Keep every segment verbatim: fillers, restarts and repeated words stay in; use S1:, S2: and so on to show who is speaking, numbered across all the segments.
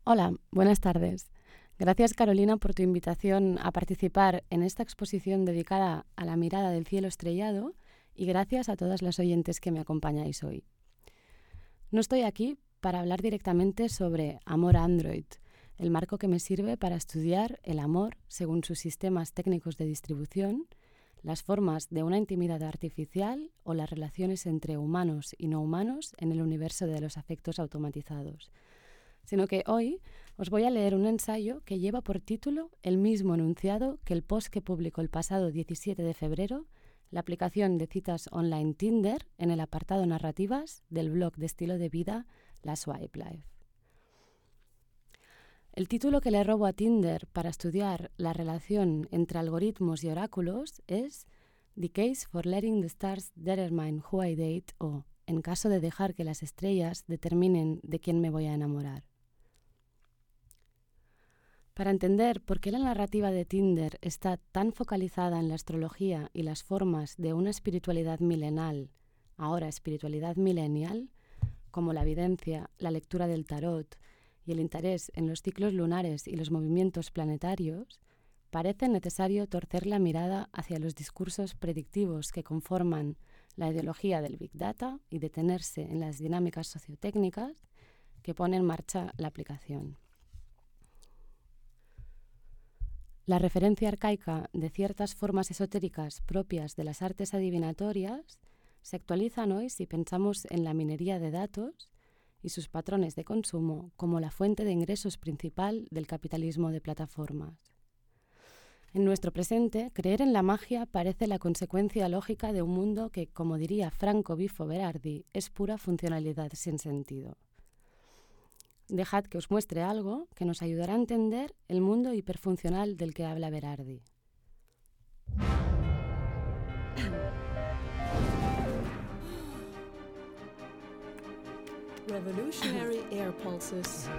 S1: Hola, buenas tardes. Gracias, Carolina, por tu invitación a participar en esta exposición dedicada a la mirada del cielo estrellado y gracias a todas las oyentes que me acompañáis hoy. No estoy aquí para hablar directamente sobre Amor Android, el marco que me sirve para estudiar el amor según sus sistemas técnicos de distribución, las formas de una intimidad artificial o las relaciones entre humanos y no humanos en el universo de los afectos automatizados, sino que hoy os voy a leer un ensayo que lleva por título el mismo enunciado que el post que publicó el pasado diecisiete de febrero la aplicación de citas online Tinder en el apartado Narrativas del blog de estilo de vida La Swipe Life. El título que le robo a Tinder para estudiar la relación entre algoritmos y oráculos es The Case for Letting the Stars Determine Who I Date o En caso de dejar que las estrellas determinen de quién me voy a enamorar. Para entender por qué la narrativa de Tinder está tan focalizada en la astrología y las formas de una espiritualidad milenal, ahora espiritualidad millennial, como la evidencia, la lectura del tarot y el interés en los ciclos lunares y los movimientos planetarios, parece necesario torcer la mirada hacia los discursos predictivos que conforman la ideología del Big Data y detenerse en las dinámicas sociotécnicas que pone en marcha la aplicación. La referencia arcaica de ciertas formas esotéricas propias de las artes adivinatorias se actualizan hoy si pensamos en la minería de datos y sus patrones de consumo como la fuente de ingresos principal del capitalismo de plataformas. En nuestro presente, creer en la magia parece la consecuencia lógica de un mundo que, como diría Franco Bifo Berardi, es pura funcionalidad sin sentido. Dejad que os muestre algo que nos ayudará a entender el mundo hiperfuncional del que habla Berardi.
S2: Revolutionary air pulses.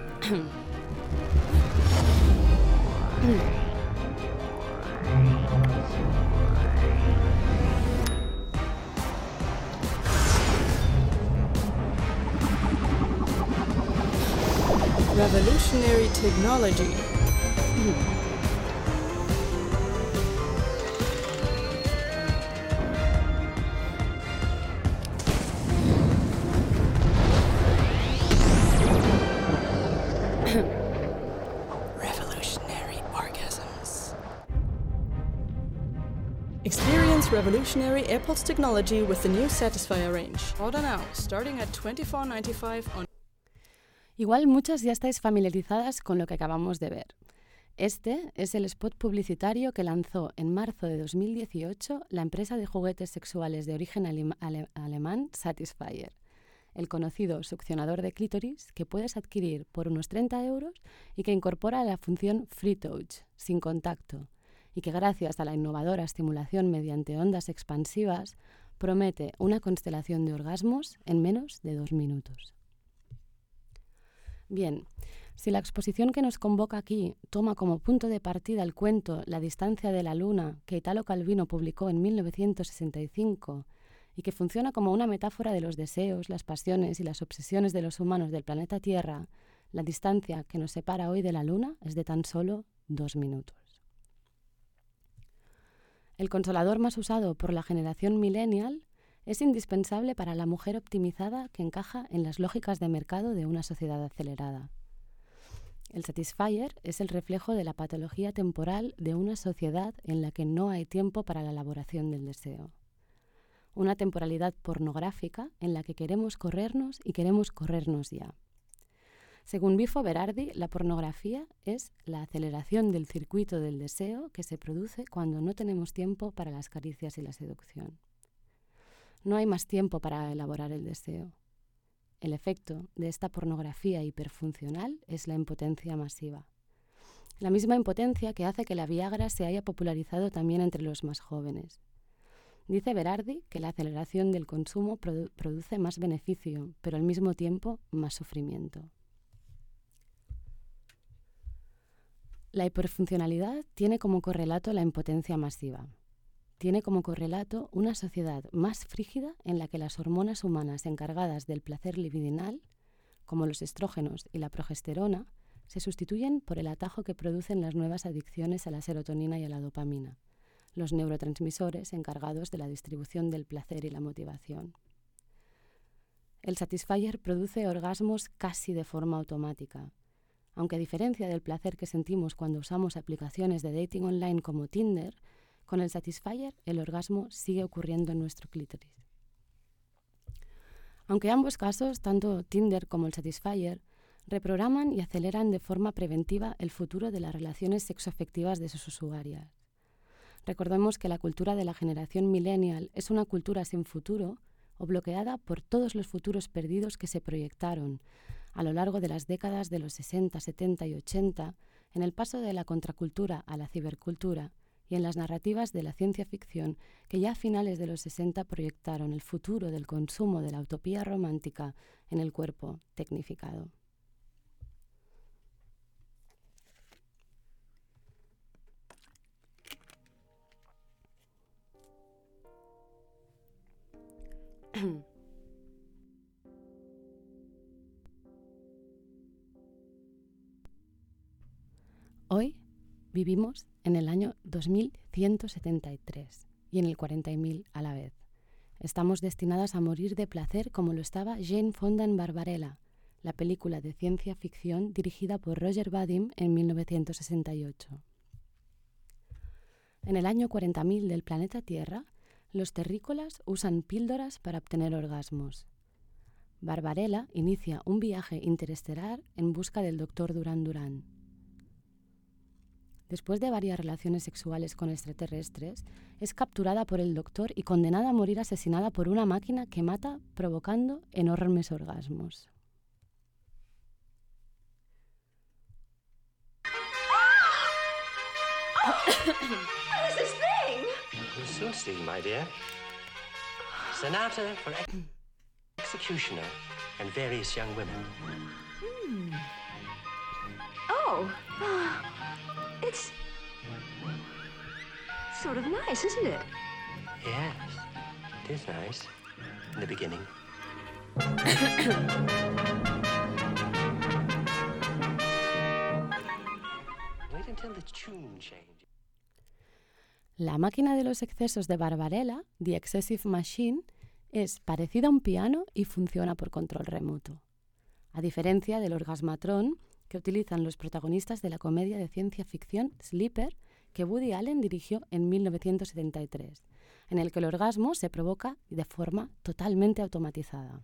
S2: Revolutionary technology. Revolutionary orgasms. Experience revolutionary AirPods technology with the new Satisfyer range. Order now, starting at twenty-four ninety-five on.
S1: Igual muchas ya estáis familiarizadas con lo que acabamos de ver. Este es el spot publicitario que lanzó en marzo de dos mil dieciocho la empresa de juguetes sexuales de origen ale- ale- alemán Satisfyer, el conocido succionador de clítoris que puedes adquirir por unos treinta euros y que incorpora la función Free Touch, sin contacto, y que gracias a la innovadora estimulación mediante ondas expansivas promete una constelación de orgasmos en menos de dos minutos. Bien, si la exposición que nos convoca aquí toma como punto de partida el cuento La distancia de la luna que Italo Calvino publicó en mil novecientos sesenta y cinco y que funciona como una metáfora de los deseos, las pasiones y las obsesiones de los humanos del planeta Tierra, la distancia que nos separa hoy de la luna es de tan solo dos minutos. El consolador más usado por la generación millennial es indispensable para la mujer optimizada que encaja en las lógicas de mercado de una sociedad acelerada. El Satisfyer es el reflejo de la patología temporal de una sociedad en la que no hay tiempo para la elaboración del deseo. Una temporalidad pornográfica en la que queremos corrernos y queremos corrernos ya. Según Bifo Berardi, la pornografía es la aceleración del circuito del deseo que se produce cuando no tenemos tiempo para las caricias y la seducción. No hay más tiempo para elaborar el deseo. El efecto de esta pornografía hiperfuncional es la impotencia masiva. La misma impotencia que hace que la Viagra se haya popularizado también entre los más jóvenes. Dice Berardi que la aceleración del consumo produ- produce más beneficio, pero al mismo tiempo más sufrimiento. La hiperfuncionalidad tiene como correlato la impotencia masiva. Tiene como correlato una sociedad más frígida en la que las hormonas humanas encargadas del placer libidinal, como los estrógenos y la progesterona, se sustituyen por el atajo que producen las nuevas adicciones a la serotonina y a la dopamina, los neurotransmisores encargados de la distribución del placer y la motivación. El Satisfyer produce orgasmos casi de forma automática, aunque a diferencia del placer que sentimos cuando usamos aplicaciones de dating online como Tinder, con el Satisfyer el orgasmo sigue ocurriendo en nuestro clítoris. Aunque ambos casos, tanto Tinder como el Satisfyer, reprograman y aceleran de forma preventiva el futuro de las relaciones sexoafectivas de sus usuarias. Recordemos que la cultura de la generación millennial es una cultura sin futuro o bloqueada por todos los futuros perdidos que se proyectaron a lo largo de las décadas de los sesenta, setenta y ochenta en el paso de la contracultura a la cibercultura y en las narrativas de la ciencia ficción que ya a finales de los sesenta proyectaron el futuro del consumo de la utopía romántica en el cuerpo tecnificado. Hoy vivimos en el año dos mil ciento setenta y tres y en el cuarenta mil a la vez. Estamos destinadas a morir de placer como lo estaba Jane Fonda en Barbarella, la película de ciencia ficción dirigida por Roger Vadim en mil novecientos sesenta y ocho. En el año cuarenta mil del planeta Tierra, los terrícolas usan píldoras para obtener orgasmos. Barbarella inicia un viaje interestelar en busca del doctor Duran Duran. Después de varias relaciones sexuales con extraterrestres, es capturada por el doctor y condenada a morir asesinada por una máquina que mata provocando enormes orgasmos.
S3: What is this thing?
S4: You'll soon see, my dear. Sonata for ex- Executioner and Various Young Women.
S3: Hmm. Oh. It's sort of nice, isn't it?
S4: Yes, it is nice. In the beginning. Wait until the tune changes.
S1: La máquina de los excesos de Barbarella, The Excessive Machine, es parecida a un piano y funciona por control remoto. A diferencia del orgasmatrón que utilizan los protagonistas de la comedia de ciencia ficción Sleeper, que Woody Allen dirigió en mil novecientos setenta y tres, en el que el orgasmo se provoca de forma totalmente automatizada.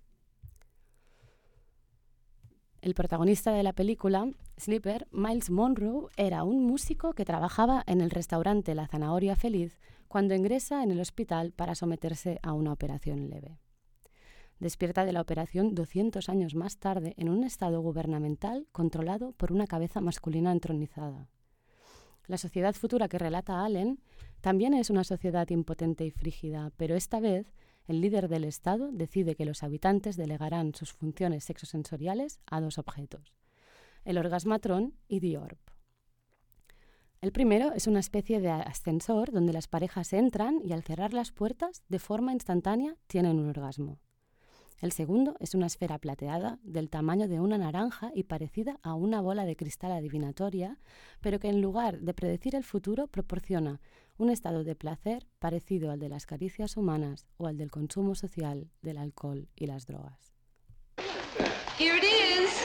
S1: El protagonista de la película, Sleeper, Miles Monroe, era un músico que trabajaba en el restaurante La Zanahoria Feliz cuando ingresa en el hospital para someterse a una operación leve. Despierta de la operación doscientos años más tarde en un estado gubernamental controlado por una cabeza masculina entronizada. La sociedad futura que relata Allen también es una sociedad impotente y frígida, pero esta vez el líder del Estado decide que los habitantes delegarán sus funciones sexosensoriales a dos objetos, el orgasmatrón y The Orb. El primero es una especie de ascensor donde las parejas entran y al cerrar las puertas, de forma instantánea, tienen un orgasmo. El segundo es una esfera plateada del tamaño de una naranja y parecida a una bola de cristal adivinatoria, pero que en lugar de predecir el futuro proporciona un estado de placer parecido al de las caricias humanas o al del consumo social del alcohol y las drogas.
S3: Here it is.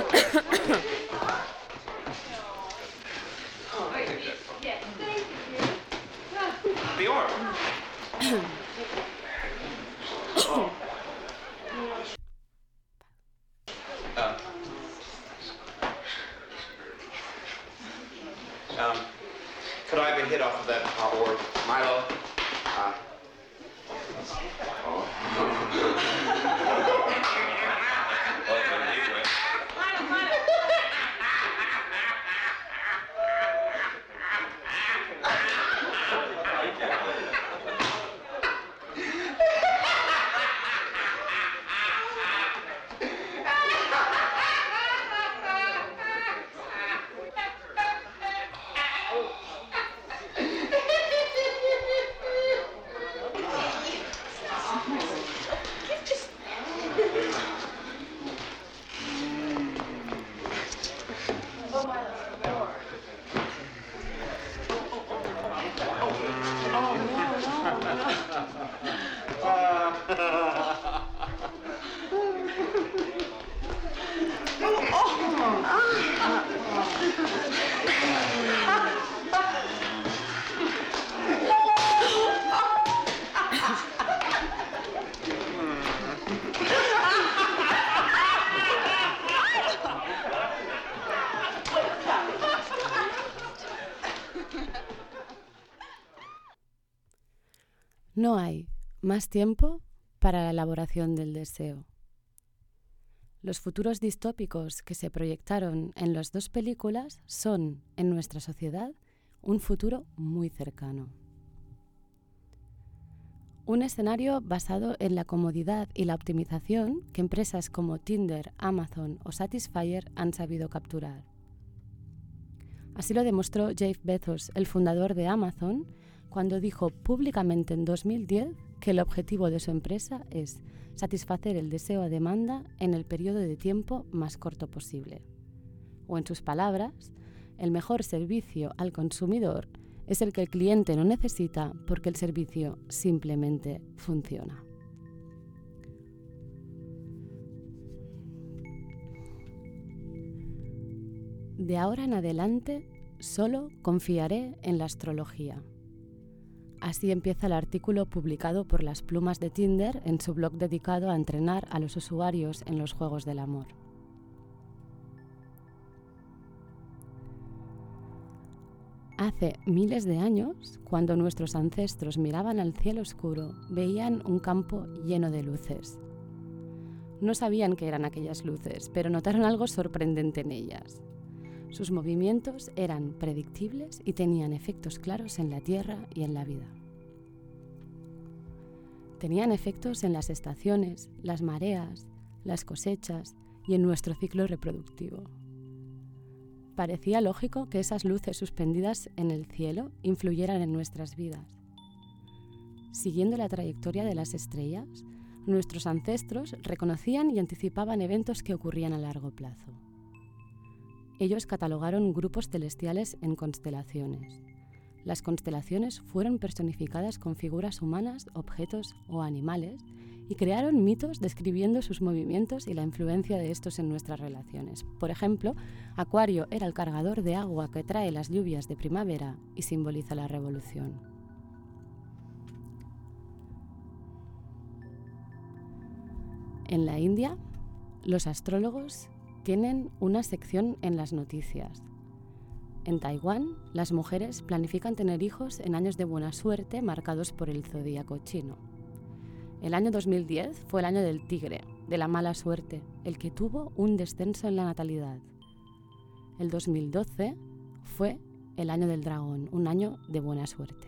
S5: The orb. Um, um, could I have a hit off of that uh, orb? Milo? Uh, oh.
S1: No hay más tiempo para la elaboración del deseo. Los futuros distópicos que se proyectaron en las dos películas son, en nuestra sociedad, un futuro muy cercano. Un escenario basado en la comodidad y la optimización que empresas como Tinder, Amazon o Satisfyer han sabido capturar. Así lo demostró Jeff Bezos, el fundador de Amazon, cuando dijo públicamente en dos mil diez que el objetivo de su empresa es satisfacer el deseo a demanda en el periodo de tiempo más corto posible. O en sus palabras, el mejor servicio al consumidor es el que el cliente no necesita porque el servicio simplemente funciona. De ahora en adelante, solo confiaré en la astrología. Así empieza el artículo publicado por las plumas de Tinder en su blog dedicado a entrenar a los usuarios en los juegos del amor. Hace miles de años, cuando nuestros ancestros miraban al cielo oscuro, veían un campo lleno de luces. No sabían qué eran aquellas luces, pero notaron algo sorprendente en ellas. Sus movimientos eran predictibles y tenían efectos claros en la Tierra y en la vida. Tenían efectos en las estaciones, las mareas, las cosechas y en nuestro ciclo reproductivo. Parecía lógico que esas luces suspendidas en el cielo influyeran en nuestras vidas. Siguiendo la trayectoria de las estrellas, nuestros ancestros reconocían y anticipaban eventos que ocurrían a largo plazo. Ellos catalogaron grupos celestiales en constelaciones. Las constelaciones fueron personificadas con figuras humanas, objetos o animales y crearon mitos describiendo sus movimientos y la influencia de estos en nuestras relaciones. Por ejemplo, Acuario era el cargador de agua que trae las lluvias de primavera y simboliza la revolución. En la India, los astrólogos tienen una sección en las noticias. En Taiwán, las mujeres planifican tener hijos en años de buena suerte marcados por el zodíaco chino. El año dos mil diez fue el año del tigre, de la mala suerte, el que tuvo un descenso en la natalidad. El dos mil doce fue el año del dragón, un año de buena suerte.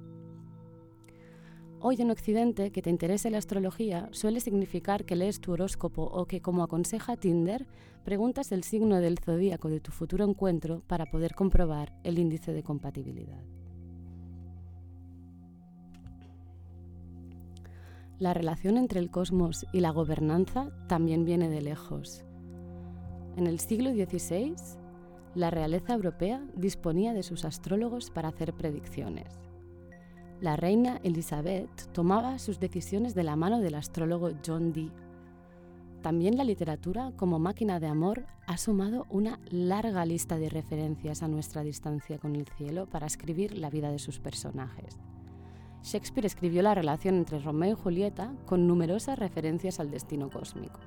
S1: Hoy en Occidente, que te interese la astrología suele significar que lees tu horóscopo o que, como aconseja Tinder, preguntas el signo del zodíaco de tu futuro encuentro para poder comprobar el índice de compatibilidad. La relación entre el cosmos y la gobernanza también viene de lejos. En el siglo dieciséis, la realeza europea disponía de sus astrólogos para hacer predicciones. La reina Elizabeth tomaba sus decisiones de la mano del astrólogo John Dee. También la literatura, como máquina de amor, ha sumado una larga lista de referencias a nuestra distancia con el cielo para escribir la vida de sus personajes. Shakespeare escribió la relación entre Romeo y Julieta con numerosas referencias al destino cósmico.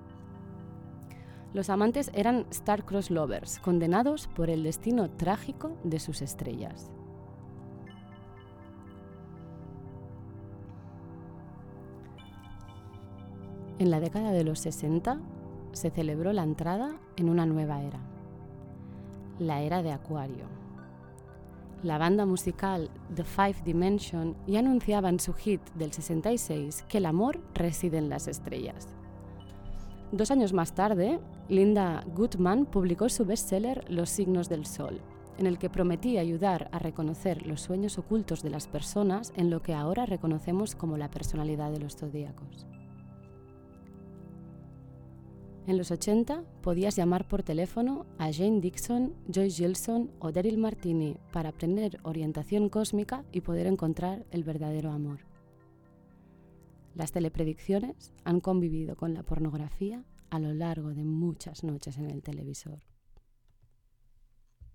S1: Los amantes eran star-crossed lovers, condenados por el destino trágico de sus estrellas. En la década de los sesenta se celebró la entrada en una nueva era, la era de Acuario. La banda musical The Five Dimension ya anunciaba en su hit del sesenta y seis que el amor reside en las estrellas. Dos años más tarde, Linda Goodman publicó su bestseller Los signos del sol, en el que prometía ayudar a reconocer los sueños ocultos de las personas en lo que ahora reconocemos como la personalidad de los zodíacos. En los ochenta podías llamar por teléfono a Jane Dixon, Joyce Gilson o Daryl Martini para aprender orientación cósmica y poder encontrar el verdadero amor. Las telepredicciones han convivido con la pornografía a lo largo de muchas noches en el televisor.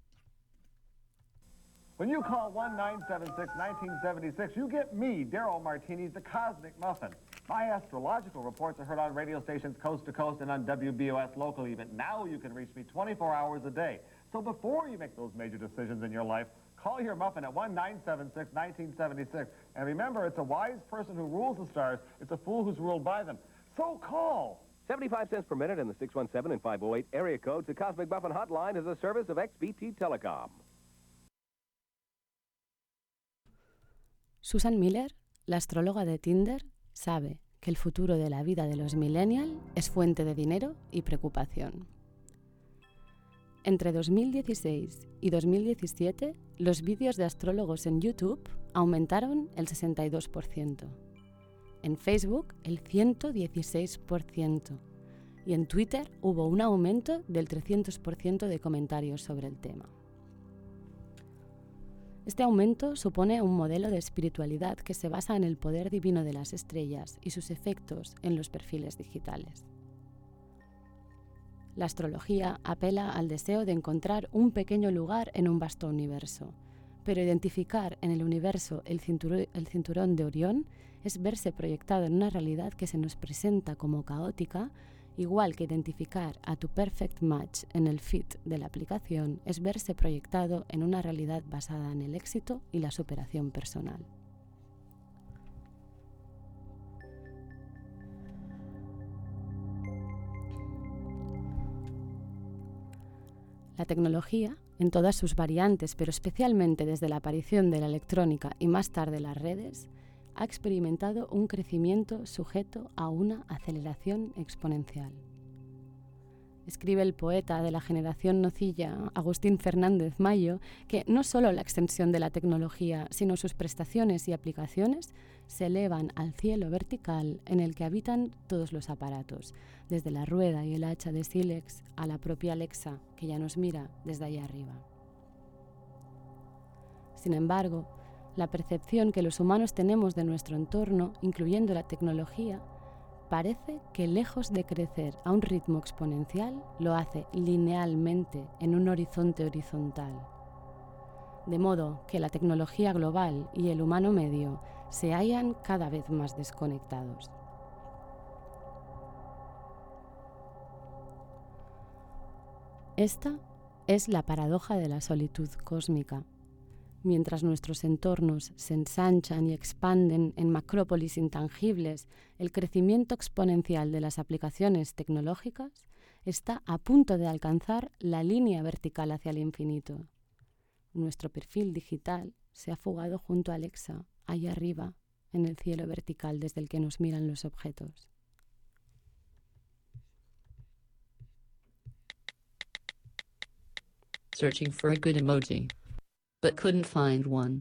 S6: When you call one nine seven six, one nine seven six, you get me, Daryl Martinez, the Cosmic Muffin. My astrological reports are heard on radio stations coast to coast and on W B O S locally, but now you can reach me twenty-four hours a day. So before you make those major decisions in your life, call your muffin at one nine seven six, one nine seven six. And remember, it's a wise person who rules the stars. It's a fool who's ruled by them. So call.
S7: seventy-five cents per minute in the six one seven and five oh eight area codes. The Cosmic Muffin Hotline is a service of X B T Telecom.
S1: Susan Miller, la astróloga de Tinder, sabe que el futuro de la vida de los millennials es fuente de dinero y preocupación. Entre dos mil dieciséis y dos mil diecisiete, los vídeos de astrólogos en YouTube aumentaron el sesenta y dos por ciento, en Facebook el ciento dieciséis por ciento y en Twitter hubo un aumento del trescientos por ciento de comentarios sobre el tema. Este aumento supone un modelo de espiritualidad que se basa en el poder divino de las estrellas y sus efectos en los perfiles digitales. La astrología apela al deseo de encontrar un pequeño lugar en un vasto universo, pero identificar en el universo el cinturón, el cinturón de Orión es verse proyectado en una realidad que se nos presenta como caótica, igual que identificar a tu perfect match en el feed de la aplicación es verse proyectado en una realidad basada en el éxito y la superación personal. La tecnología, en todas sus variantes, pero especialmente desde la aparición de la electrónica y más tarde las redes, ha experimentado un crecimiento sujeto a una aceleración exponencial. Escribe el poeta de la generación nocilla, Agustín Fernández Mayo, que no solo la extensión de la tecnología, sino sus prestaciones y aplicaciones se elevan al cielo vertical en el que habitan todos los aparatos, desde la rueda y el hacha de sílex a la propia Alexa, que ya nos mira desde allá arriba. Sin embargo, la percepción que los humanos tenemos de nuestro entorno, incluyendo la tecnología, parece que lejos de crecer a un ritmo exponencial, lo hace linealmente en un horizonte horizontal. De modo que la tecnología global y el humano medio se hallan cada vez más desconectados. Esta es la paradoja de la solitud cósmica. Mientras nuestros entornos se ensanchan y expanden en macrópolis intangibles, el crecimiento exponencial de las aplicaciones tecnológicas está a punto de alcanzar la línea vertical hacia el infinito. Nuestro perfil digital se ha fugado junto a Alexa, allá arriba, en el cielo vertical desde el que nos miran los objetos.
S8: Searching for a good emoji, but couldn't find one.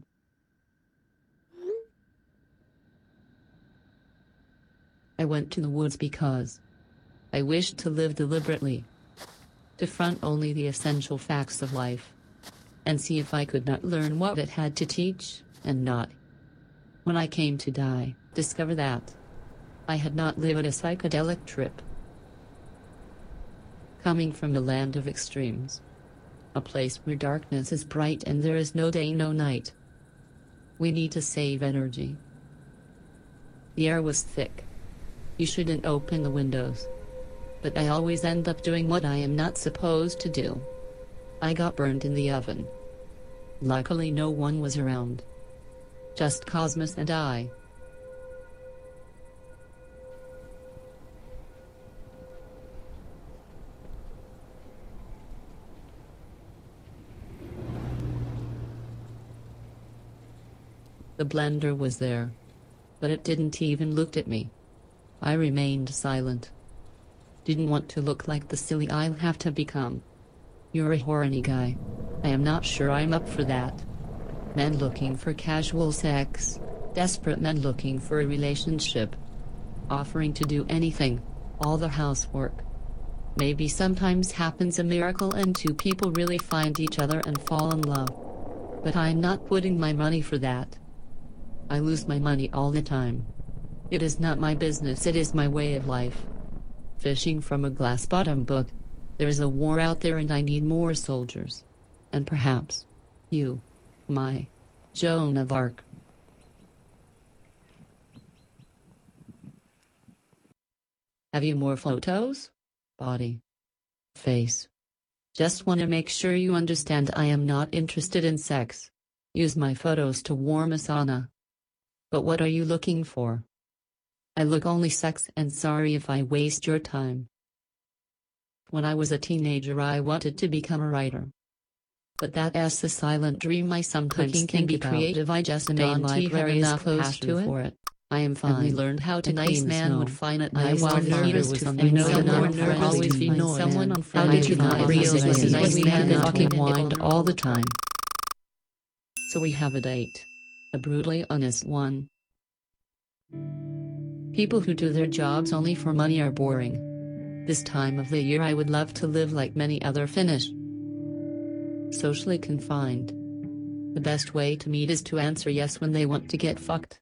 S8: I went to the woods because I wished to live deliberately, to front only the essential facts of life, and see if I could not learn what it had to teach, and not, when I came to die, discover that I had not lived a psychedelic trip. Coming from the land of extremes, a place where darkness is bright and there is no day, no night. We need to save energy. The air was thick. You shouldn't open the windows. But I always end up doing what I am not supposed to do. I got burned in the oven. Luckily no one was around. Just Cosmos and I. The blender was there, but it didn't even look at me. I remained silent. Didn't want to look like the silly I'll have to become. You're a horny guy. I am not sure I'm up for that. Men looking for casual sex, desperate men looking for a relationship, offering to do anything, all the housework. Maybe sometimes happens a miracle and two people really find each other and fall in love. But I'm not putting my money for that. I lose my money all the time. It is not my business, it is my way of life. Fishing from a glass bottom boat. There is a war out there and I need more soldiers. And perhaps you. My Joan of Arc. Have you more photos? Body. Face. Just want to make sure you understand I am not interested in sex. Use my photos to warm a sauna. But what are you looking for? I look only sex and sorry if I waste your time. When I was a teenager I wanted to become a writer. But that is the silent dream I sometimes Cooking think can be about. Creative. I just don't have enough passion for it. I am fine. And we learned how to a nice man snow. Would find it nice while nervous to find someone for always be someone on How did you not realize a nice man fucking whined all the time? So we have a date. A brutally honest one. People who do their jobs only for money are boring. This time of the year I would love to live like many other Finnish. Socially confined. The best way to meet is to answer yes when they want to get fucked.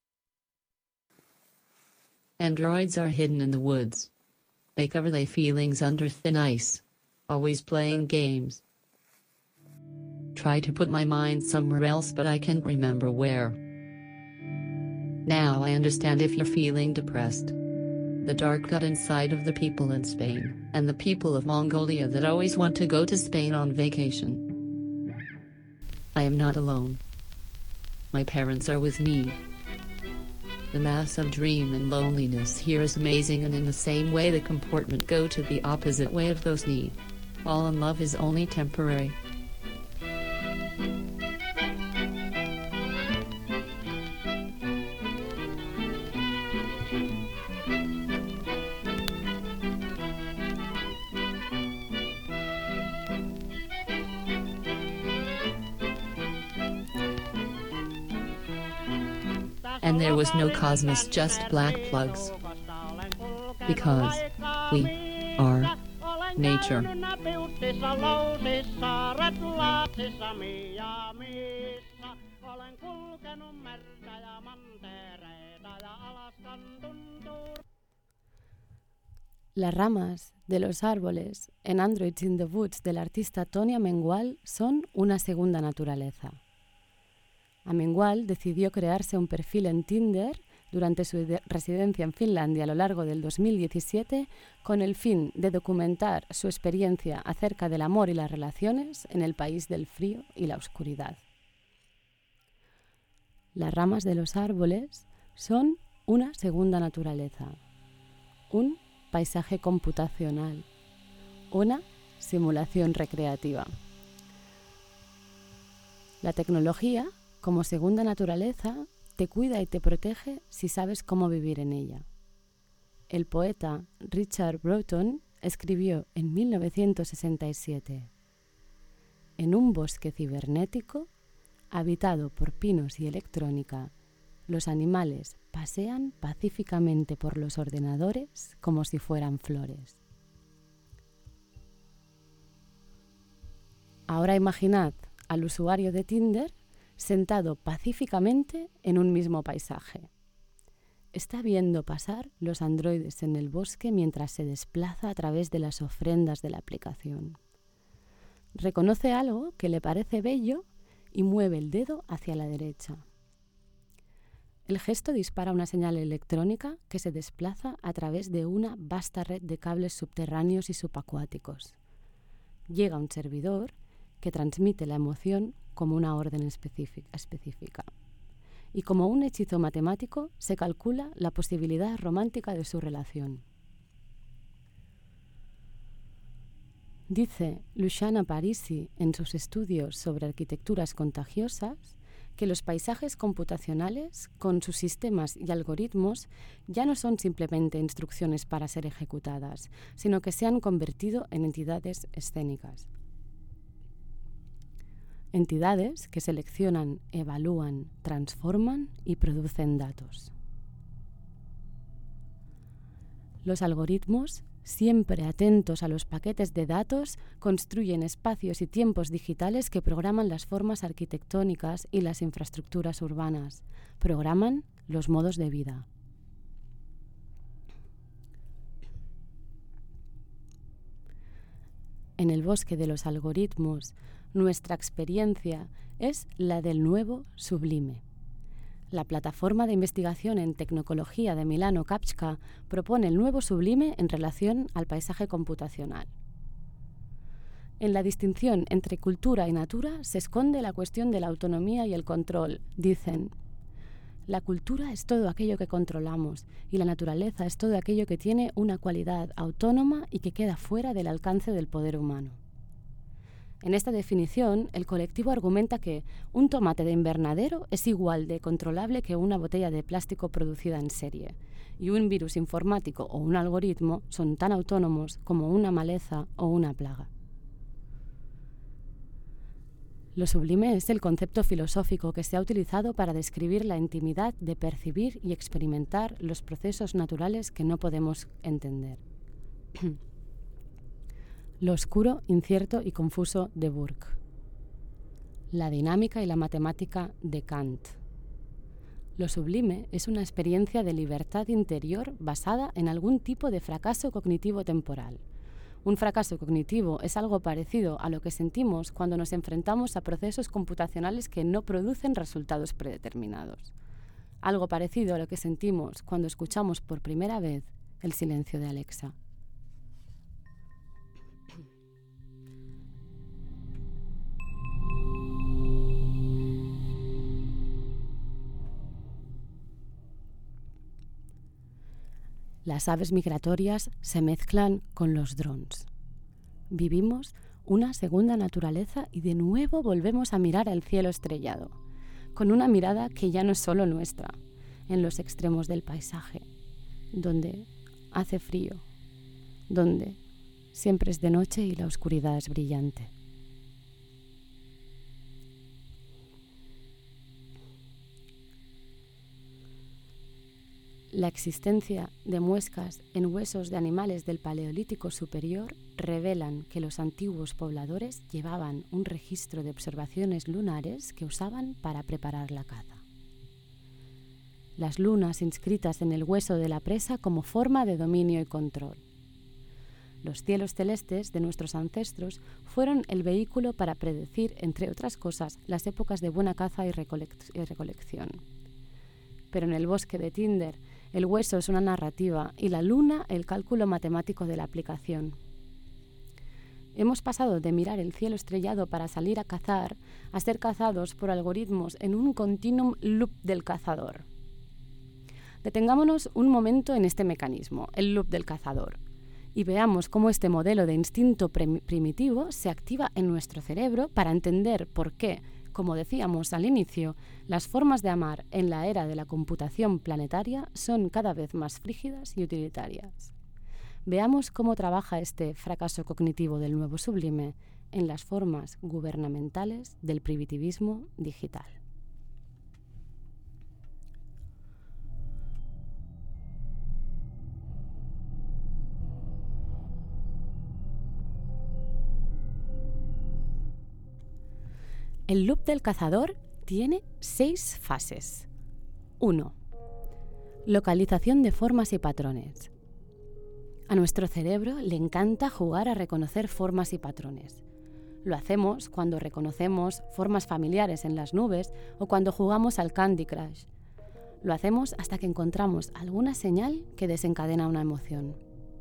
S8: Androids are hidden in the woods. They cover their feelings under thin ice. Always playing games. Try to put my mind somewhere else but I can't remember where. Now I understand if you're feeling depressed. The dark gut inside of the people in Spain, and the people of Mongolia that always want to go to Spain on vacation. I am not alone. My parents are with me. The mass of dream and loneliness here is amazing, and in the same way the comportment go to the opposite way of those need. All in love is only temporary. And there was no cosmos, just black plugs. Because we are nature.
S1: Las ramas de los árboles en Androids in the Woods del artista Tony Amengual son una segunda naturaleza. Amengual decidió crearse un perfil en Tinder durante su residencia en Finlandia a lo largo del dos mil diecisiete con el fin de documentar su experiencia acerca del amor y las relaciones en el país del frío y la oscuridad. Las ramas de los árboles son una segunda naturaleza, un paisaje computacional, una simulación recreativa. La tecnología, como segunda naturaleza, te cuida y te protege si sabes cómo vivir en ella. El poeta Richard Broughton escribió en mil novecientos sesenta y siete: en un bosque cibernético, habitado por pinos y electrónica, los animales pasean pacíficamente por los ordenadores como si fueran flores. Ahora imaginad al usuario de Tinder sentado pacíficamente en un mismo paisaje. Está viendo pasar los androides en el bosque mientras se desplaza a través de las ofrendas de la aplicación. Reconoce algo que le parece bello y mueve el dedo hacia la derecha. El gesto dispara una señal electrónica que se desplaza a través de una vasta red de cables subterráneos y subacuáticos. Llega a un servidor que transmite la emoción como una orden específica. Y como un hechizo matemático se calcula la posibilidad romántica de su relación. Dice Luciana Parisi en sus estudios sobre arquitecturas contagiosas que los paisajes computacionales, con sus sistemas y algoritmos, ya no son simplemente instrucciones para ser ejecutadas, sino que se han convertido en entidades escénicas. Entidades que seleccionan, evalúan, transforman y producen datos. Los algoritmos, siempre atentos a los paquetes de datos, construyen espacios y tiempos digitales que programan las formas arquitectónicas y las infraestructuras urbanas, programan los modos de vida. en el bosque de los algoritmos, nuestra experiencia es la del nuevo sublime. La plataforma de investigación en tecnocología de Milano Kapska propone el nuevo sublime en relación al paisaje computacional. En la distinción entre cultura y natura se esconde la cuestión de la autonomía y el control. Dicen, la cultura es todo aquello que controlamos y la naturaleza es todo aquello que tiene una cualidad autónoma y que queda fuera del alcance del poder humano. En esta definición, el colectivo argumenta que un tomate de invernadero es igual de controlable que una botella de plástico producida en serie, y un virus informático o un algoritmo son tan autónomos como una maleza o una plaga. Lo sublime es el concepto filosófico que se ha utilizado para describir la intimidad de percibir y experimentar los procesos naturales que no podemos entender. Lo oscuro, incierto y confuso de Burke. La dinámica y la matemática de Kant. Lo sublime es una experiencia de libertad interior basada en algún tipo de fracaso cognitivo temporal. Un fracaso cognitivo es algo parecido a lo que sentimos cuando nos enfrentamos a procesos computacionales que no producen resultados predeterminados. Algo parecido a lo que sentimos cuando escuchamos por primera vez el silencio de Alexa. Las aves migratorias se mezclan con los drones. Vivimos una segunda naturaleza y de nuevo volvemos a mirar al cielo estrellado, con una mirada que ya no es solo nuestra, en los extremos del paisaje, donde hace frío, donde siempre es de noche y la oscuridad es brillante. La existencia de muescas en huesos de animales del Paleolítico superior revelan que los antiguos pobladores llevaban un registro de observaciones lunares que usaban para preparar la caza. Las lunas inscritas en el hueso de la presa como forma de dominio y control. Los cielos celestes de nuestros ancestros fueron el vehículo para predecir, entre otras cosas, las épocas de buena caza y, recolec- y recolección. Pero en el bosque de Tinder, el hueso es una narrativa y la luna el cálculo matemático de la aplicación. Hemos pasado de mirar el cielo estrellado para salir a cazar a ser cazados por algoritmos en un continuum loop del cazador. Detengámonos un momento en este mecanismo, el loop del cazador, y veamos cómo este modelo de instinto prim- primitivo se activa en nuestro cerebro para entender por qué, como decíamos al inicio, las formas de amar en la era de la computación planetaria son cada vez más frígidas y utilitarias. Veamos cómo trabaja este fracaso cognitivo del nuevo sublime en las formas gubernamentales del primitivismo digital. El loop del cazador tiene seis fases. uno. Localización de formas y patrones. A nuestro cerebro le encanta jugar a reconocer formas y patrones. Lo hacemos cuando reconocemos formas familiares en las nubes o cuando jugamos al Candy Crush. Lo hacemos hasta que encontramos alguna señal que desencadena una emoción.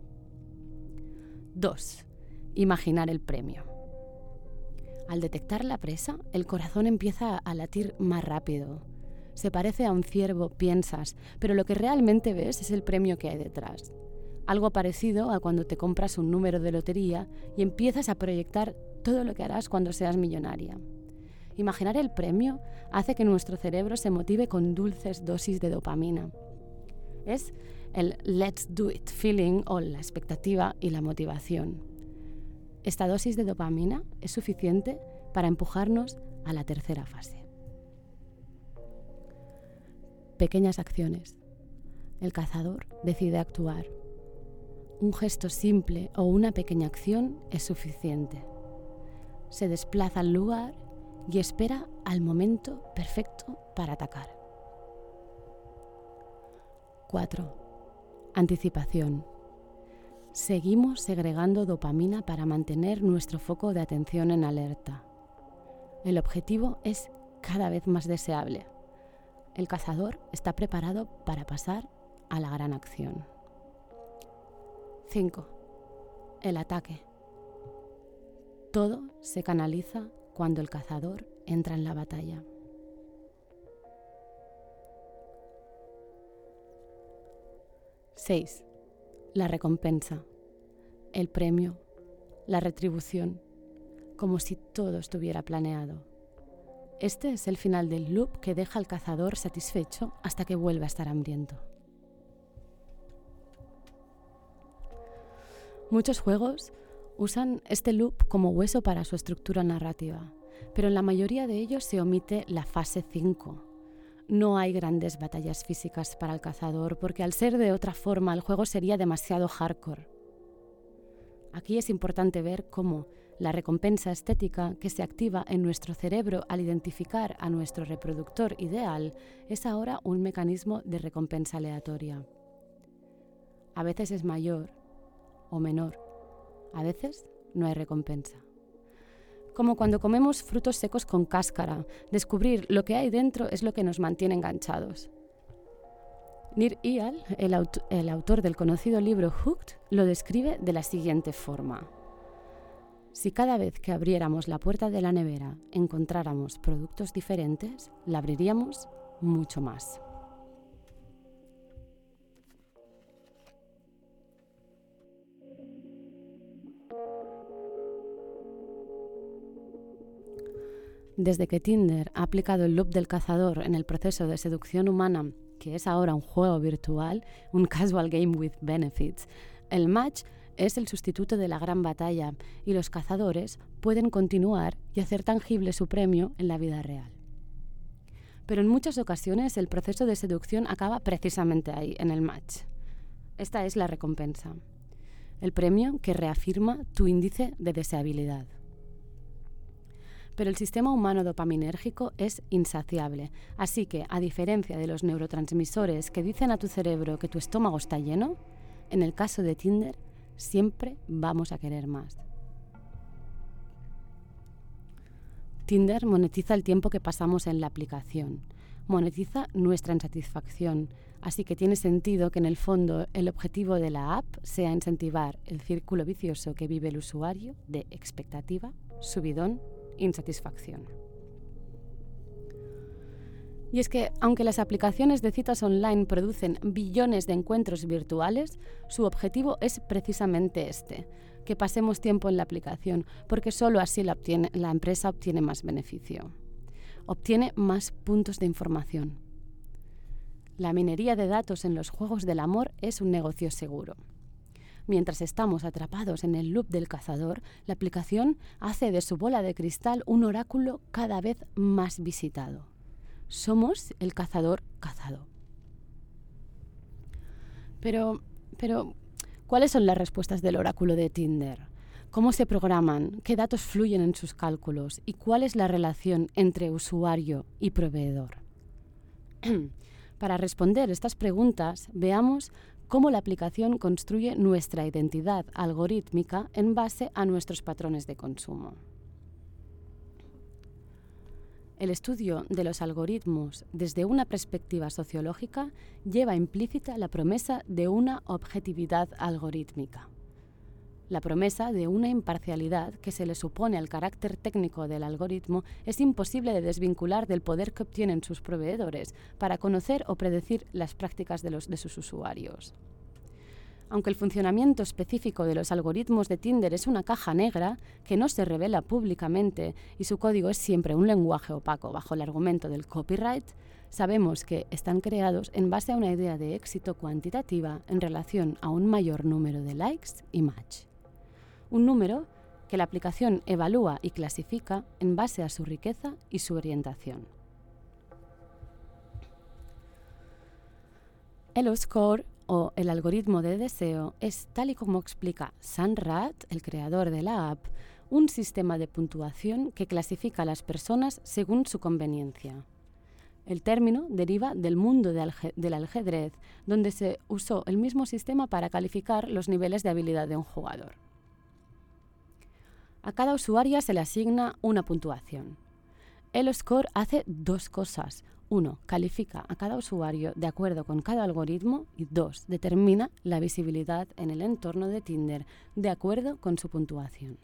S1: dos. Imaginar el premio. Al detectar la presa, el corazón empieza a latir más rápido. Se parece a un ciervo, piensas, pero lo que realmente ves es el premio que hay detrás. Algo parecido a cuando te compras un número de lotería y empiezas a proyectar todo lo que harás cuando seas millonaria. Imaginar el premio hace que nuestro cerebro se motive con dulces dosis de dopamina. Es el let's do it feeling o la expectativa y la motivación. Esta dosis de dopamina es suficiente para empujarnos a la tercera fase. Pequeñas acciones. El cazador decide actuar. Un gesto simple o una pequeña acción es suficiente. Se desplaza al lugar y espera al momento perfecto para atacar. cuatro. Anticipación. Seguimos segregando dopamina para mantener nuestro foco de atención en alerta. El objetivo es cada vez más deseable. El cazador está preparado para pasar a la gran acción. cinco. El ataque. Todo se canaliza cuando el cazador entra en la batalla. seis. La recompensa, el premio, la retribución, como si todo estuviera planeado. Este es el final del loop que deja al cazador satisfecho hasta que vuelve a estar hambriento. Muchos juegos usan este loop como hueso para su estructura narrativa, pero en la mayoría de ellos se omite la fase cinco. No hay grandes batallas físicas para el cazador, porque al ser de otra forma el juego sería demasiado hardcore. Aquí es importante ver cómo la recompensa estética que se activa en nuestro cerebro al identificar a nuestro reproductor ideal es ahora un mecanismo de recompensa aleatoria. A veces es mayor o menor, a veces no hay recompensa. Como cuando comemos frutos secos con cáscara, descubrir lo que hay dentro es lo que nos mantiene enganchados. Nir Eyal, el, aut- el autor del conocido libro Hooked, lo describe de la siguiente forma. Si cada vez que abriéramos la puerta de la nevera encontráramos productos diferentes, la abriríamos mucho más. Desde que Tinder ha aplicado el loop del cazador en el proceso de seducción humana, que es ahora un juego virtual, un casual game with benefits, el match es el sustituto de la gran batalla y los cazadores pueden continuar y hacer tangible su premio en la vida real. Pero en muchas ocasiones el proceso de seducción acaba precisamente ahí, en el match. Esta es la recompensa, el premio que reafirma tu índice de deseabilidad. Pero el sistema humano dopaminérgico es insaciable, así que, a diferencia de los neurotransmisores que dicen a tu cerebro que tu estómago está lleno, en el caso de Tinder, siempre vamos a querer más. Tinder monetiza el tiempo que pasamos en la aplicación, monetiza nuestra insatisfacción, así que tiene sentido que en el fondo el objetivo de la app sea incentivar el círculo vicioso que vive el usuario de expectativa, subidón, insatisfacción. Y es que, aunque las aplicaciones de citas online producen billones de encuentros virtuales, su objetivo es precisamente este, que pasemos tiempo en la aplicación, porque solo así la, obtiene, la empresa obtiene más beneficio. Obtiene más puntos de información. La minería de datos en los juegos del amor es un negocio seguro. Mientras estamos atrapados en el loop del cazador, la aplicación hace de su bola de cristal un oráculo cada vez más visitado. Somos el cazador cazado. Pero, pero, ¿cuáles son las respuestas del oráculo de Tinder? ¿Cómo se programan? ¿Qué datos fluyen en sus cálculos? ¿Y cuál es la relación entre usuario y proveedor? Para responder estas preguntas, veamos cómo la aplicación construye nuestra identidad algorítmica en base a nuestros patrones de consumo. El estudio de los algoritmos desde una perspectiva sociológica lleva implícita la promesa de una objetividad algorítmica, la promesa de una imparcialidad que se le supone al carácter técnico del algoritmo es imposible de desvincular del poder que obtienen sus proveedores para conocer o predecir las prácticas de, los, de sus usuarios. Aunque el funcionamiento específico de los algoritmos de Tinder es una caja negra que no se revela públicamente y su código es siempre un lenguaje opaco bajo el argumento del copyright, sabemos que están creados en base a una idea de éxito cuantitativa en relación a un mayor número de likes y match. Un número que la aplicación evalúa y clasifica en base a su riqueza y su orientación. El O-Score, o el algoritmo de deseo, es, tal y como explica Sam Rath, el creador de la app, un sistema de puntuación que clasifica a las personas según su conveniencia. El término deriva del mundo de alge- del ajedrez, donde se usó el mismo sistema para calificar los niveles de habilidad de un jugador. A cada usuaria se le asigna una puntuación. El score hace dos cosas. Uno, califica a cada usuario de acuerdo con cada algoritmo y dos, determina la visibilidad en el entorno de Tinder de acuerdo con su puntuación.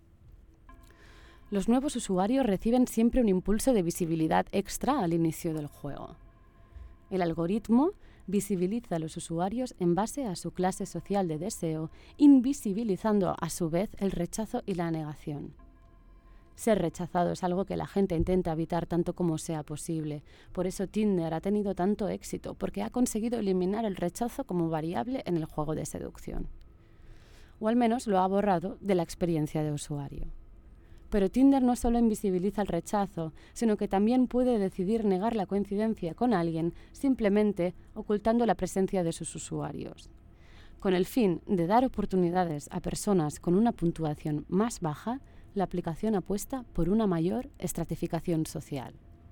S1: Los nuevos usuarios reciben siempre un impulso de visibilidad extra al inicio del juego. El algoritmo visibiliza a los usuarios en base a su clase social de deseo, invisibilizando a su vez el rechazo y la negación. Ser rechazado es algo que la gente intenta evitar tanto como sea posible. Por eso Tinder ha tenido tanto éxito, porque ha conseguido eliminar el rechazo como variable en el juego de seducción. O al menos lo ha borrado de la experiencia de usuario. Pero Tinder no solo invisibiliza el rechazo, sino que también puede decidir negar la coincidencia con alguien simplemente ocultando la presencia de sus usuarios. Con el fin de dar oportunidades a personas con una puntuación más baja, la aplicación apuesta por una mayor estratificación social.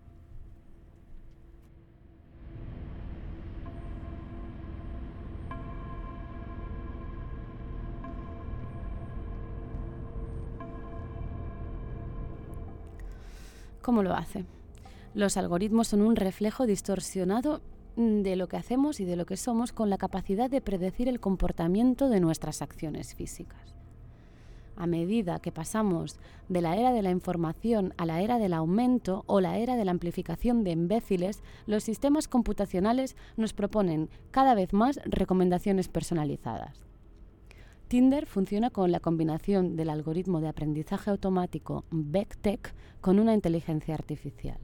S1: ¿Cómo lo hace? Los algoritmos son un reflejo distorsionado de lo que hacemos y de lo que somos, con la capacidad de predecir el comportamiento de nuestras acciones físicas. A medida que pasamos de la era de la información a la era del aumento o la era de la amplificación de imbéciles, los sistemas computacionales nos proponen cada vez más recomendaciones personalizadas. Tinder funciona con la combinación del algoritmo de aprendizaje automático Vectec con una inteligencia artificial.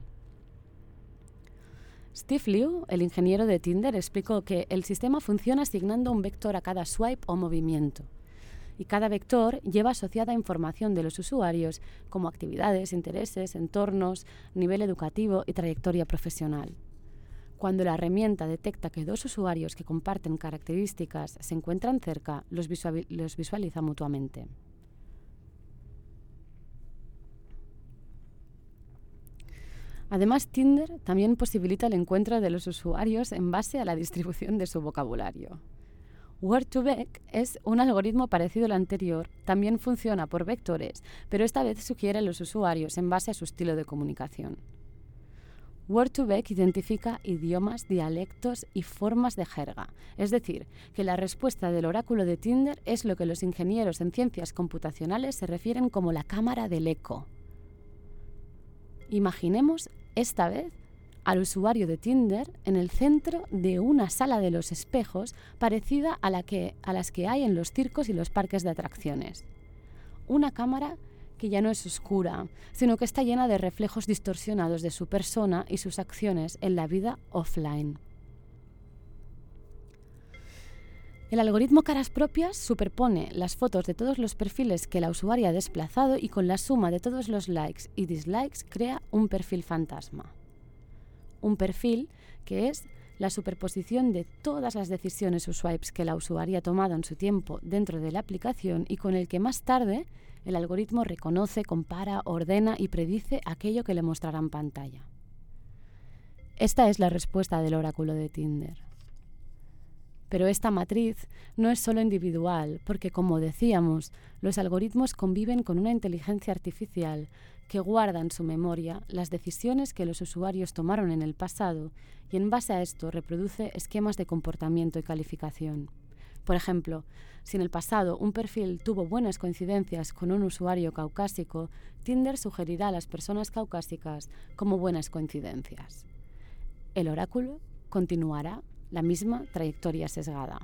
S1: Steve Liu, el ingeniero de Tinder, explicó que el sistema funciona asignando un vector a cada swipe o movimiento. Y cada vector lleva asociada información de los usuarios, como actividades, intereses, entornos, nivel educativo y trayectoria profesional. Cuando la herramienta detecta que dos usuarios que comparten características se encuentran cerca, los, visual- los visualiza mutuamente. Además, Tinder también posibilita el encuentro de los usuarios en base a la distribución de su vocabulario. Word to Vec es un algoritmo parecido al anterior, también funciona por vectores, pero esta vez sugiere a los usuarios en base a su estilo de comunicación. Word to Vec identifica idiomas, dialectos y formas de jerga, es decir, que la respuesta del oráculo de Tinder es lo que los ingenieros en ciencias computacionales se refieren como la cámara del eco. Imaginemos, esta vez, al usuario de Tinder en el centro de una sala de los espejos parecida a, la que, a las que hay en los circos y los parques de atracciones. Una cámara que ya no es oscura, sino que está llena de reflejos distorsionados de su persona y sus acciones en la vida offline. El algoritmo Caras Propias superpone las fotos de todos los perfiles que la usuaria ha desplazado y con la suma de todos los likes y dislikes crea un perfil fantasma. Un perfil que es la superposición de todas las decisiones o swipes que la usuaria ha tomado en su tiempo dentro de la aplicación y con el que más tarde el algoritmo reconoce, compara, ordena y predice aquello que le mostrará en pantalla. Esta es la respuesta del oráculo de Tinder. Pero esta matriz no es solo individual, porque, como decíamos, los algoritmos conviven con una inteligencia artificial que guarda en su memoria las decisiones que los usuarios tomaron en el pasado y en base a esto reproduce esquemas de comportamiento y calificación. Por ejemplo, si en el pasado un perfil tuvo buenas coincidencias con un usuario caucásico, Tinder sugerirá a las personas caucásicas como buenas coincidencias. El oráculo continuará la misma trayectoria sesgada.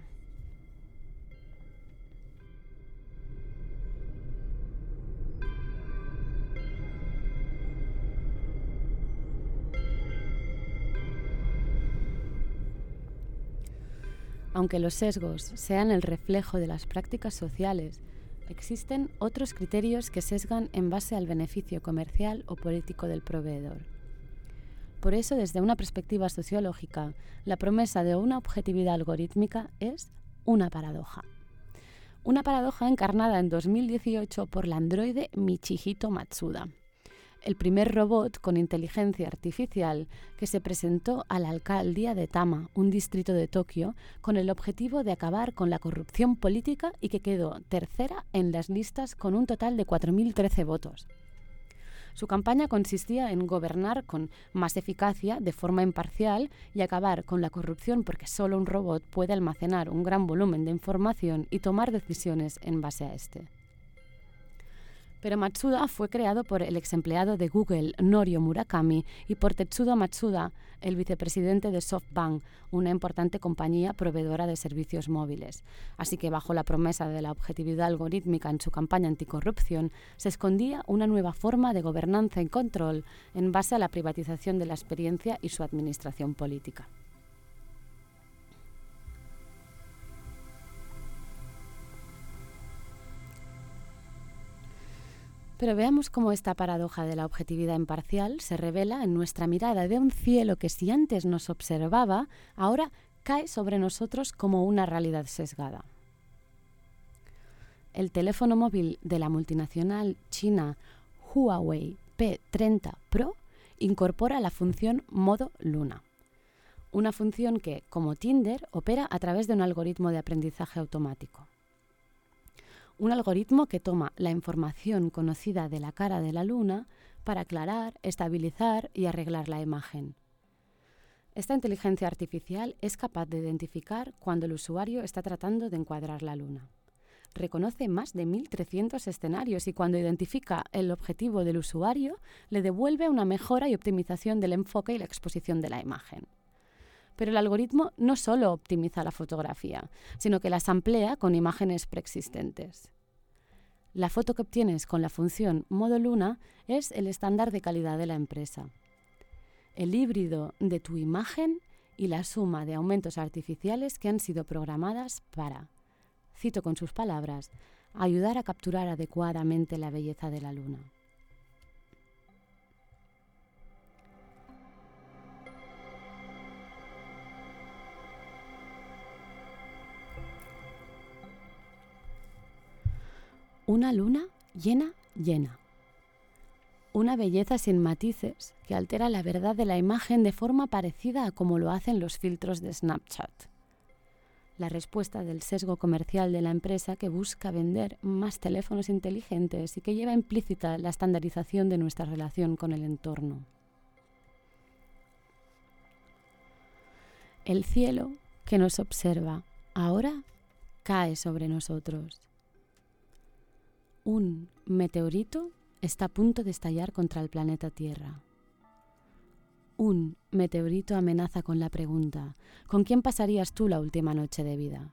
S1: Aunque los sesgos sean el reflejo de las prácticas sociales, existen otros criterios que sesgan en base al beneficio comercial o político del proveedor. Por eso, desde una perspectiva sociológica, la promesa de una objetividad algorítmica es una paradoja. Una paradoja encarnada en dos mil dieciocho por la androide Michihito Matsuda. el primer robot con inteligencia artificial que se presentó a la alcaldía de Tama, un distrito de Tokio, con el objetivo de acabar con la corrupción política y que quedó tercera en las listas con un total de cuatro mil trece votos. Su campaña consistía en gobernar con más eficacia, de forma imparcial, y acabar con la corrupción porque solo un robot puede almacenar un gran volumen de información y tomar decisiones en base a este. Pero Matsuda fue creado por el ex empleado de Google, Norio Murakami, y por Tetsudo Matsuda, el vicepresidente de SoftBank, una importante compañía proveedora de servicios móviles. Así que bajo la promesa de la objetividad algorítmica en su campaña anticorrupción, se escondía una nueva forma de gobernanza y control en base a la privatización de la experiencia y su administración política. Pero veamos cómo esta paradoja de la objetividad imparcial se revela en nuestra mirada de un cielo que si antes nos observaba, ahora cae sobre nosotros como una realidad sesgada. El teléfono móvil de la multinacional china Huawei P treinta Pro incorpora la función modo luna, una función que, como Tinder, opera a través de un algoritmo de aprendizaje automático. Un algoritmo que toma la información conocida de la cara de la luna para aclarar, estabilizar y arreglar la imagen. Esta inteligencia artificial es capaz de identificar cuando el usuario está tratando de encuadrar la luna. Reconoce más de mil trescientos escenarios y cuando identifica el objetivo del usuario, le devuelve una mejora y optimización del enfoque y la exposición de la imagen. Pero el algoritmo no solo optimiza la fotografía, sino que las amplía con imágenes preexistentes. La foto que obtienes con la función modo luna es el estándar de calidad de la empresa. El híbrido de tu imagen y la suma de aumentos artificiales que han sido programadas para, cito con sus palabras, ayudar a capturar adecuadamente la belleza de la luna. Una luna llena, llena. Una belleza sin matices que altera la verdad de la imagen de forma parecida a como lo hacen los filtros de Snapchat. La respuesta del sesgo comercial de la empresa que busca vender más teléfonos inteligentes y que lleva implícita la estandarización de nuestra relación con el entorno. El cielo que nos observa ahora cae sobre nosotros. Un meteorito está a punto de estallar contra el planeta Tierra. Un meteorito amenaza con la pregunta: ¿con quién pasarías tú la última noche de vida?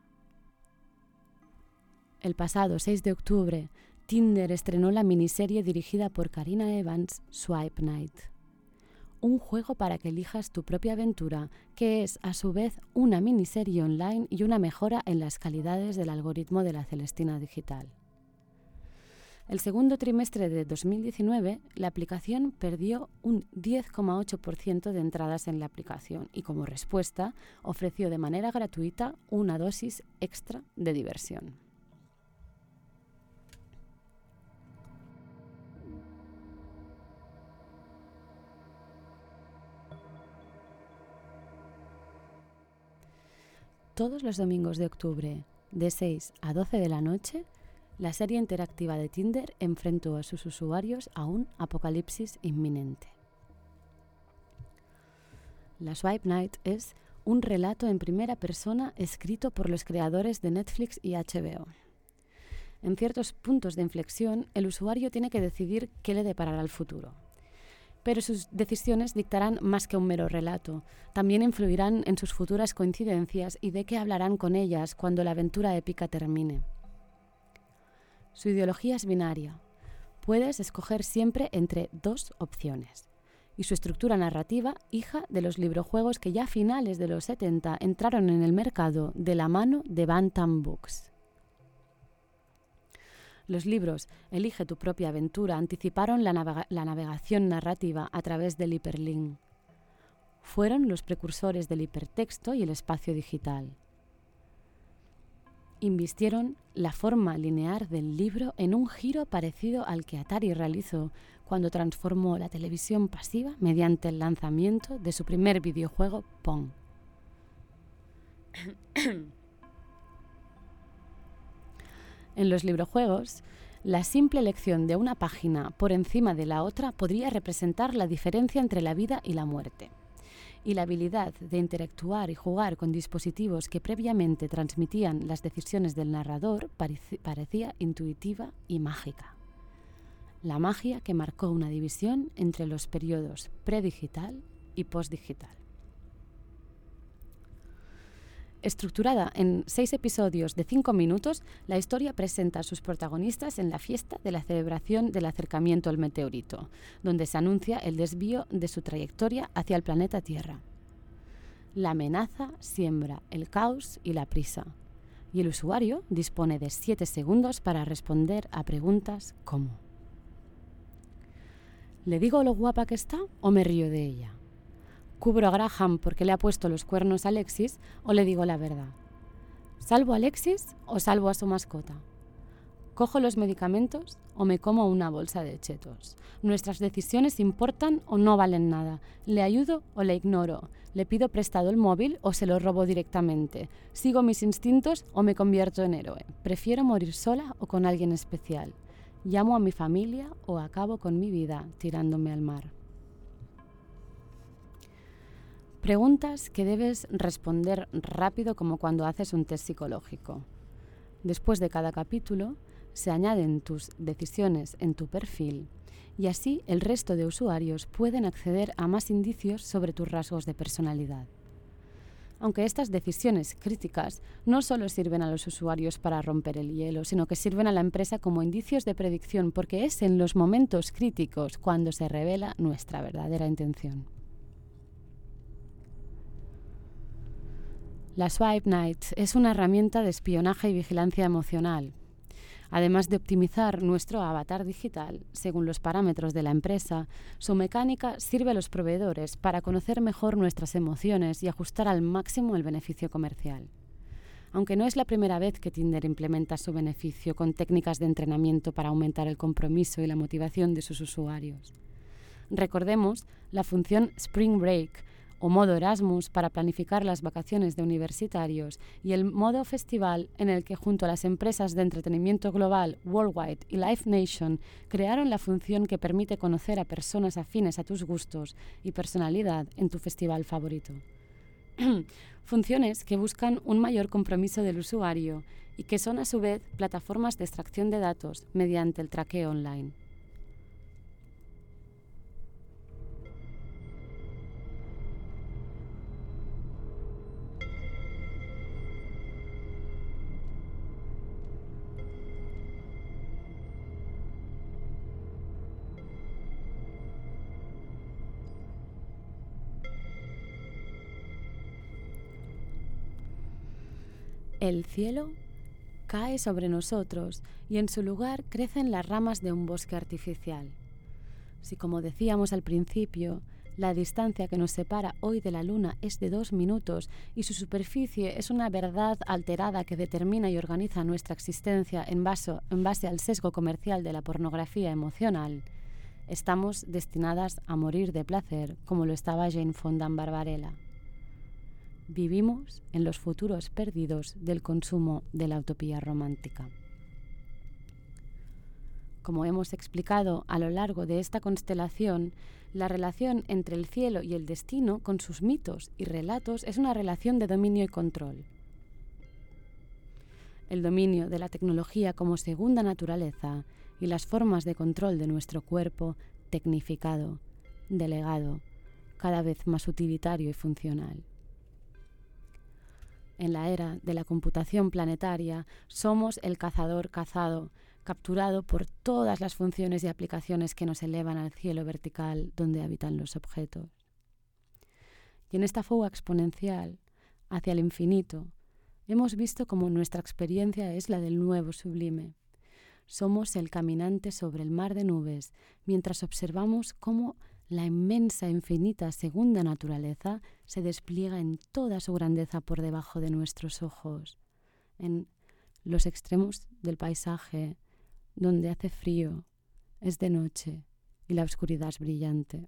S1: El pasado seis de octubre, Tinder estrenó la miniserie dirigida por Karina Evans, Swipe Night. Un juego para que elijas tu propia aventura, que es a su vez una miniserie online y una mejora en las calidades del algoritmo de la Celestina Digital. El segundo trimestre de dos mil diecinueve, la aplicación perdió un diez coma ocho por ciento de entradas en la aplicación y como respuesta ofreció de manera gratuita una dosis extra de diversión. Todos los domingos de octubre, de seis a doce de la noche, la serie interactiva de Tinder enfrentó a sus usuarios a un apocalipsis inminente. La Swipe Night es un relato en primera persona escrito por los creadores de Netflix y H B O. En ciertos puntos de inflexión, el usuario tiene que decidir qué le deparará el futuro. Pero sus decisiones dictarán más que un mero relato. También influirán en sus futuras coincidencias y de qué hablarán con ellas cuando la aventura épica termine. Su ideología es binaria. Puedes escoger siempre entre dos opciones. Y su estructura narrativa, hija de los librojuegos que ya a finales de los setenta entraron en el mercado de la mano de Bantam Books. Los libros Elige tu propia aventura anticiparon la, navega- la navegación narrativa a través del hiperlink. Fueron los precursores del hipertexto y el espacio digital. Invistieron la forma lineal del libro en un giro parecido al que Atari realizó cuando transformó la televisión pasiva mediante el lanzamiento de su primer videojuego Pong. En los librojuegos, la simple elección de una página por encima de la otra podría representar la diferencia entre la vida y la muerte. Y la habilidad de interactuar y jugar con dispositivos que previamente transmitían las decisiones del narrador parecía intuitiva y mágica. La magia que marcó una división entre los periodos predigital y postdigital. Estructurada en seis episodios de cinco minutos, la historia presenta a sus protagonistas en la fiesta de la celebración del acercamiento al meteorito, donde se anuncia el desvío de su trayectoria hacia el planeta Tierra. La amenaza siembra el caos y la prisa, y el usuario dispone de siete segundos para responder a preguntas como: ¿le digo lo guapa que está o me río de ella? ¿Cubro a Graham porque le ha puesto los cuernos a Alexis o le digo la verdad? ¿Salvo a Alexis o salvo a su mascota? ¿Cojo los medicamentos o me como una bolsa de chetos? ¿Nuestras decisiones importan o no valen nada? ¿Le ayudo o le ignoro? ¿Le pido prestado el móvil o se lo robo directamente? ¿Sigo mis instintos o me convierto en héroe? ¿Prefiero morir sola o con alguien especial? ¿Llamo a mi familia o acabo con mi vida tirándome al mar? Preguntas que debes responder rápido, como cuando haces un test psicológico. Después de cada capítulo, se añaden tus decisiones en tu perfil y así el resto de usuarios pueden acceder a más indicios sobre tus rasgos de personalidad. Aunque estas decisiones críticas no solo sirven a los usuarios para romper el hielo, sino que sirven a la empresa como indicios de predicción, porque es en los momentos críticos cuando se revela nuestra verdadera intención. La Swipe Night es una herramienta de espionaje y vigilancia emocional. Además de optimizar nuestro avatar digital según los parámetros de la empresa, su mecánica sirve a los proveedores para conocer mejor nuestras emociones y ajustar al máximo el beneficio comercial. Aunque no es la primera vez que Tinder implementa su beneficio con técnicas de entrenamiento para aumentar el compromiso y la motivación de sus usuarios. Recordemos la función Spring Break, o modo Erasmus para planificar las vacaciones de universitarios, y el modo festival en el que junto a las empresas de entretenimiento global Worldwide y Live Nation crearon la función que permite conocer a personas afines a tus gustos y personalidad en tu festival favorito. Funciones que buscan un mayor compromiso del usuario y que son a su vez plataformas de extracción de datos mediante el traqueo online. El cielo cae sobre nosotros y en su lugar crecen las ramas de un bosque artificial. Si, como decíamos al principio, la distancia que nos separa hoy de la Luna es de dos minutos y su superficie es una verdad alterada que determina y organiza nuestra existencia en base, en base al sesgo comercial de la pornografía emocional, estamos destinadas a morir de placer, como lo estaba Jane Fonda en Barbarella. Vivimos en los futuros perdidos del consumo de la utopía romántica. Como hemos explicado a lo largo de esta constelación, la relación entre el cielo y el destino, con sus mitos y relatos, es una relación de dominio y control. El dominio de la tecnología como segunda naturaleza y las formas de control de nuestro cuerpo tecnificado, delegado, cada vez más utilitario y funcional. En la era de la computación planetaria, somos el cazador cazado, capturado por todas las funciones y aplicaciones que nos elevan al cielo vertical donde habitan los objetos. Y en esta fuga exponencial hacia el infinito, hemos visto cómo nuestra experiencia es la del nuevo sublime. Somos el caminante sobre el mar de nubes, mientras observamos cómo la inmensa, infinita segunda naturaleza se despliega en toda su grandeza por debajo de nuestros ojos, en los extremos del paisaje, donde hace frío, es de noche y la oscuridad es brillante.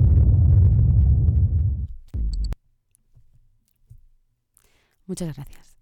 S1: Muchas gracias.